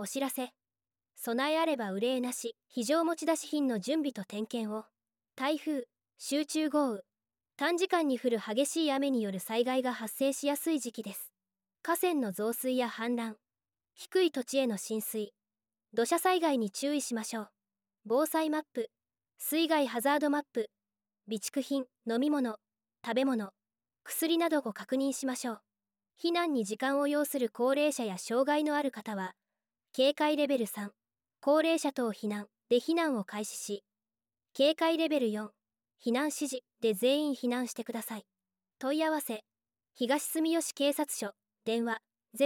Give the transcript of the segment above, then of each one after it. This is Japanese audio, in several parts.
お知らせ。備えあれば憂いなし、非常持ち出し品の準備と点検を。台風、集中豪雨、短時間に降る激しい雨による災害が発生しやすい時期です。河川の増水や氾濫、低い土地への浸水、土砂災害に注意しましょう。防災マップ、水害ハザードマップ、備蓄品、飲み物、食べ物、薬などを確認しましょう。避難に時間を要する高齢者や障害のある方は、警戒レベル3、高齢者等避難で避難を開始し、警戒レベル4、避難指示で全員避難してください。問い合わせ、東住吉警察署、電話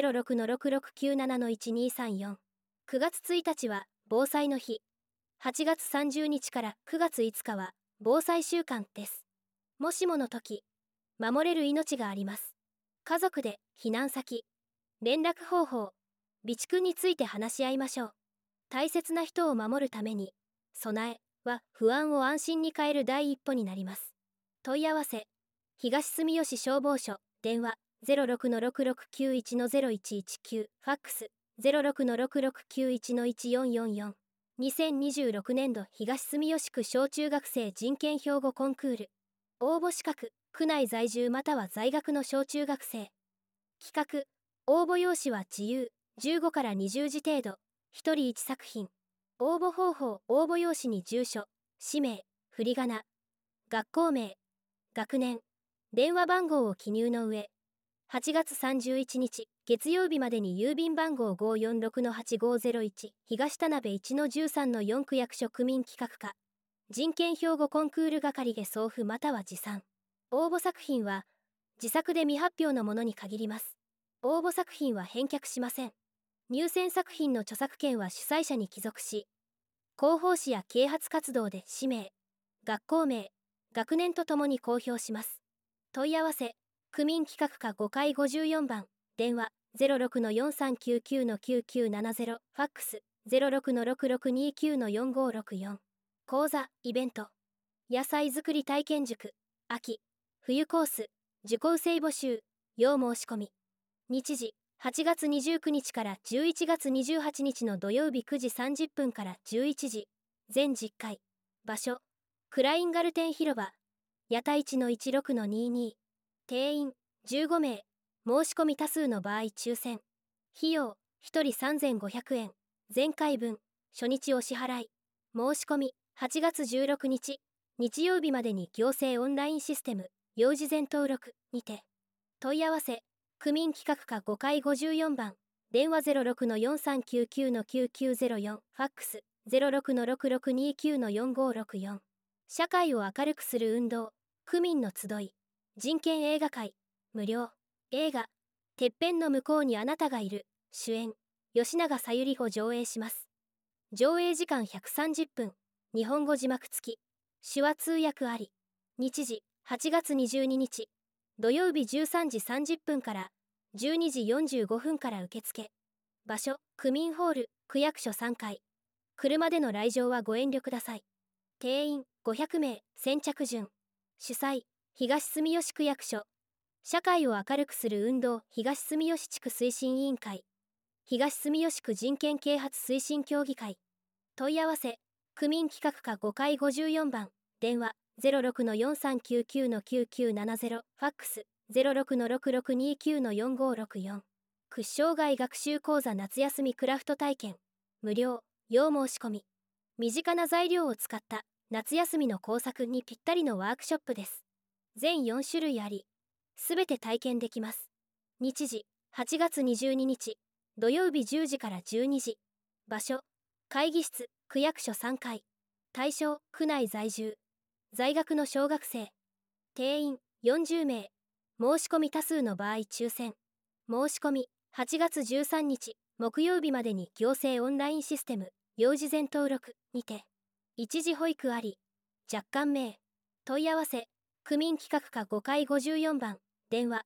06-6697-1234。9月1日は防災の日。8月30日から9月5日は防災週間です。もしもの時、守れる命があります。家族で避難先、連絡方法、備蓄について話し合いましょう。大切な人を守るために、備えは不安を安心に変える第一歩になります。問い合わせ、東住吉消防署、電話06-6691-0119、ファックス06-6691-1444。2026年度東住吉区小中学生人権標語コンクール。応募資格、区内在住または在学の小中学生。企画、応募用紙は自由、15から20字程度、1人1作品。応募方法、応募用紙に住所、氏名、振り仮名、学校名、学年、電話番号を記入の上、8月31日、月曜日までに郵便番号546-8501、東田辺1-13-4区役所区民企画課、人権標語コンクール係へ送付または持参。応募作品は、自作で未発表のものに限ります。応募作品は返却しません。入選作品の著作権は主催者に帰属し、広報誌や啓発活動で氏名、学校名、学年とともに公表します。問い合わせ、区民企画課5階54番、電話06-4399-9970、ファックス06-6629-4564。講座、イベント、野菜作り体験塾、秋、冬コース、受講生募集、要申し込み。日時、8月29日から11月28日の土曜日9時30分から11時、全10回。場所、クラインガルテン広場、屋台地の16-22。定員、15名。申し込み多数の場合抽選。費用、1人3500円。前回分、初日お支払い。申し込み、8月16日、日曜日までに行政オンラインシステム、要事前登録にて。問い合わせ、区民企画課5階54番、電話06-4399-9904、ファックス06-6629-4564。社会を明るくする運動、区民の集い、人権映画会、無料、映画、てっぺんの向こうにあなたがいる、主演、吉永小百合を上映します。上映時間130分、日本語字幕付き、手話通訳あり。日時、8月22日、土曜日13時30分から12時45分から受付。場所、区民ホール、区役所3階。車での来場はご遠慮ください。定員500名、先着順。主催、東住吉区役所。社会を明るくする運動、東住吉地区推進委員会。東住吉区人権啓発推進協議会。問い合わせ、区民企画課5階54番、電話06-4399-9970、ファックス06-6629-4564。区生涯学習講座夏休みクラフト体験、無料、要申し込み。身近な材料を使った夏休みの工作にぴったりのワークショップです。全4種類あり、すべて体験できます。日時、8月22日、土曜日10時から12時。場所、会議室、区役所3階。対象、区内在住。在学の小学生。定員、40名。申し込み多数の場合抽選。申し込み、8月13日、木曜日までに行政オンラインシステム、要事前登録にて。一時保育あり。若干名。問い合わせ、区民企画課5階54番、電話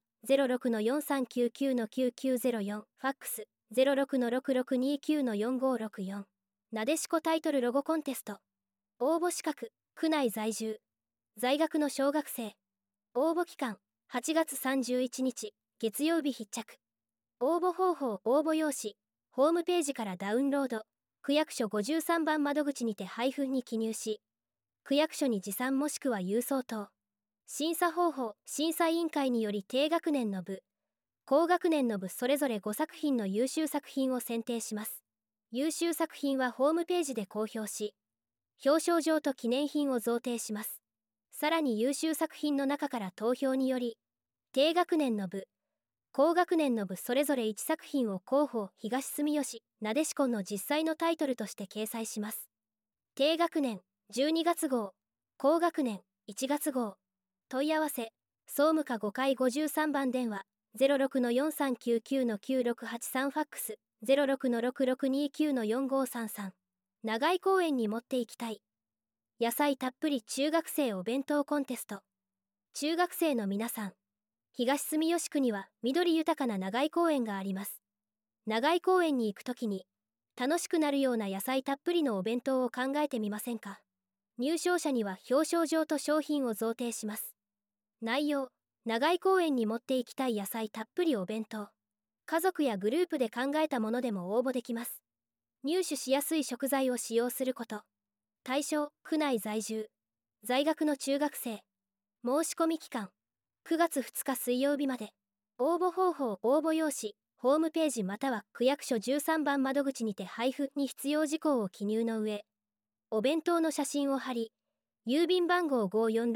06-4399-9904、ファックス06-6629-4564。なでしこタイトルロゴコンテスト。応募資格、区内在住。在学の小学生。応募期間、8月31日、月曜日必着。応募方法、応募用紙、 ホームページからダウンロード、区役所53番窓口にて配布に記入し、区役所に持参もしくは郵送等。審査方法、審査委員会により低学年の部、高学年の部それぞれ5作品の優秀作品を選定します。優秀作品はホームページで公表し、表彰状と記念品を贈呈します。さらに優秀作品の中から投票により、低学年の部、高学年の部それぞれ1作品を広報東住吉なでしこの実際のタイトルとして掲載します。低学年12月号、高学年1月号。問い合わせ、総務課5階53番電話、06-4399-9683ファックス、06-6629-4533。長井公園に持って行きたい。野菜たっぷり中学生お弁当コンテスト。中学生の皆さん、東住吉区には緑豊かな長井公園があります。長井公園に行くときに、楽しくなるような野菜たっぷりのお弁当を考えてみませんか。入賞者には表彰状と商品を贈呈します。内容、長井公園に持って行きたい野菜たっぷりお弁当。家族やグループで考えたものでも応募できます。入手しやすい食材を使用すること。対象、区内在住。在学の中学生。申し込み期間、9月2日水曜日まで。応募方法、応募用紙、ホームページまたは区役所13番窓口にて配布に必要事項を記入の上、お弁当の写真を貼り、郵便番号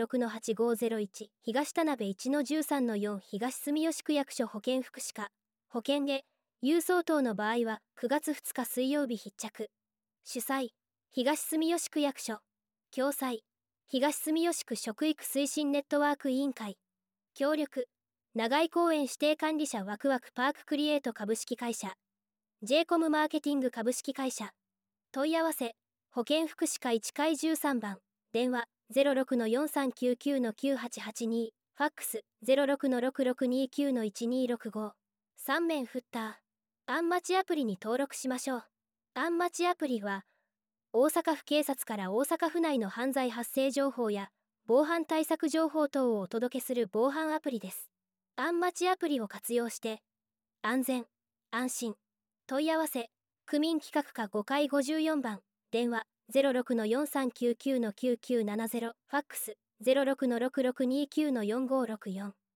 546-8501 東田辺 1-13-4 東住吉区役所保健福祉課。保健へ、郵送等の場合は9月2日水曜日必着。主催、東住吉区役所。共催、東住吉区食育推進ネットワーク委員会。協力、長井公園指定管理者ワクワクパーククリエイト株式会社。j コムマーケティング株式会社。問い合わせ、保健福祉課1階13番。電話 06-4399-9882 ファックス 06-6629-1265。3面フッター。アンマチアプリに登録しましょう。アンマチアプリは、大阪府警察から大阪府内の犯罪発生情報や防犯対策情報等をお届けする防犯アプリです。アンマチアプリを活用して、安全、安心。問い合わせ、区民企画課5階54番。電話 06-4399-9970 ファックス 06-6629-4564